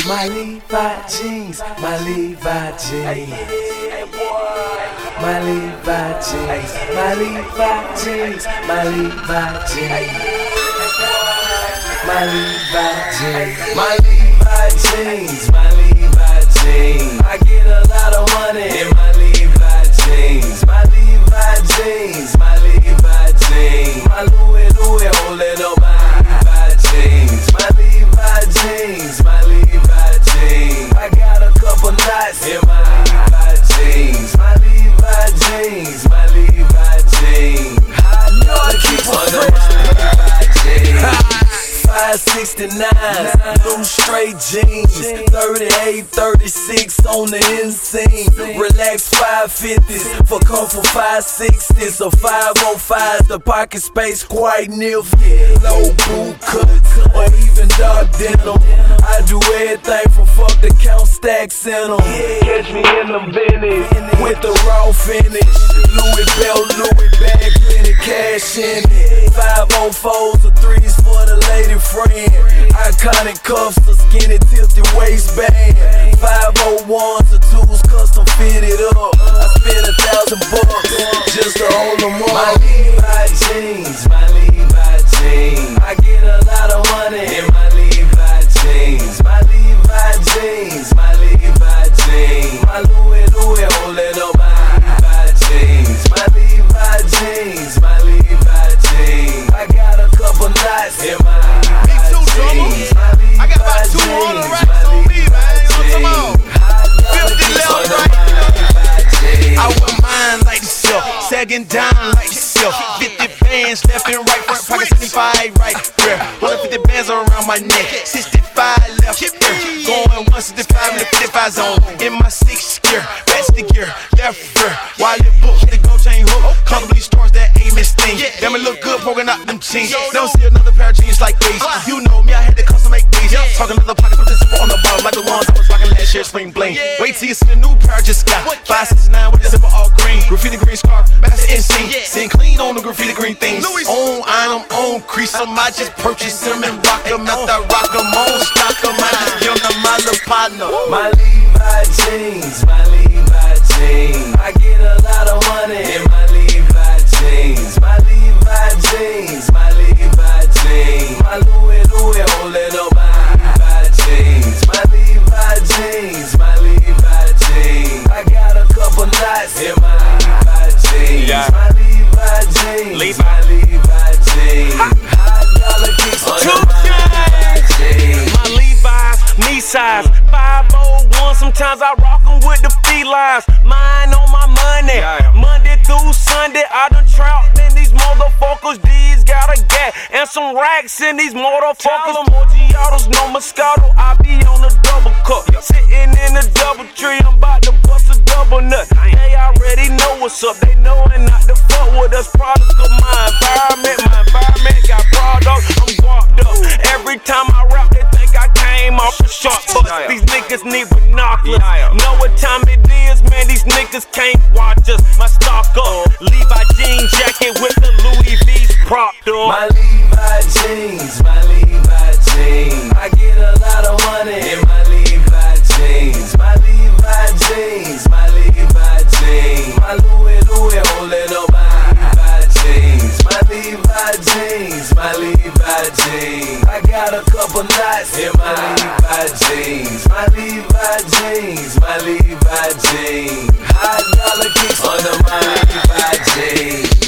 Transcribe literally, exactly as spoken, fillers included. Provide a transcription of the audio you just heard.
My Levi jeans, my Levi jeans. My Levi jeans, my Levi jeans, my Levi jeans. My Levi jeans, my Levi jeans, my Levi jeans. I get a lot of money in my Levi jeans. My Levi jeans, my Levi jeans. My Louis Louis holding up my Levi jeans. My Levi jeans, my Levi jeans. I got a couple knots in my Levi jeans. My Levi jeans, my Levi jeans. I know I keep on my Levi jeans. five sixty-nine, blue straight jeans, thirty-eight, thirty-six on the inseam. Relax five fifties for comfort five sixties, so five oh fives, the pocket space quite nifty. Low boot cuts or even dark denim. I do everything from fuck to count stacks in them. Catch me in them Benneys with the raw finish. Louis belt, Louis bag, plenty cash in it. five oh fours or threes for the lady friend. Iconic cuffs, a skinny tilted waistband. five oh ones or twos, custom fitted up. I spent a thousand bucks just to hold them up. My Levi jeans, my Levi jeans. I get a lot of money in my Levi jeans. My Levi jeans, my Levi jeans. My Louis Louis holding up my Levi jeans. My Levi jeans, my Levi jeans. I got a couple knots in my I got about two hundred racks on me, man. You know what I'm talking about? fifty left, right? I wear mine like the silk, sagging down like the silk. fifty bands left and right, front pocket seventy-five right there. one hundred fifty bands around my neck, sixty-five left there. Going one sixty-five in the fifty-five zone. In my sixth gear, that's the gear, left rear. While it book with the gold chain hook, comfortably stores that Amos thing. Damn it look good, poking out them jeans. Don't see another pair of jeans like these. You know me, I had to custom make these. Talking another pockets with the zipper on the bottom, like the ones I was rocking last year, spring bling. Wait till you see the new pair I just got. five sixty-nine with the zipper all green. Graffiti green scarf, master insane. Sitting clean on the graffiti green things. On item, on crease them. I just purchase them and rock them. After I rock them, on stock them. I just give them my little partner. My Levi jeans, my Levi jeans. I get a lot of money in my Levi jeans. My Levi jeans, my Levi jeans. My Louis Louis holding up my Levi jeans. My Levi jeans, my Levi jeans. I got a couple knots in my Levi jeans. Yeah. My Levi jeans, Levi. my Levi jeans. High dollar kicks on my Levi jeans. My Levi's, knee size, five oh one. Sometimes I rock 'em with the felines. Mine on my money, yeah. Monday through Sunday. I done trout in these motherfuckers. These got a gat and some racks in these motherfuckers. Mojiatos, no Moscato. I be on a double cup, sitting in a double tree. I'm about to bust a double nut. They already know what's up. They knowin' not to fuck with us. Product of my environment. My environment got products. I'm guapped up. Every time I rap, they think I came off the short bus. These niggas need binoculars. Know what time it is, man. These niggas can't watch us. My stock up. Levi jean jacket with the Louis V's propped up. My Levi jeans, my Levi jeans. I get a lot of money in my Levi jeans. My Levi jeans, my Levi jeans. My Louis Louis holding up my Levi jeans. My Levi jeans, my Levi jeans. I got a couple knots in my Levi jeans. My Levi jeans, my Levi jeans. High dollar kicks under my Levi jeans.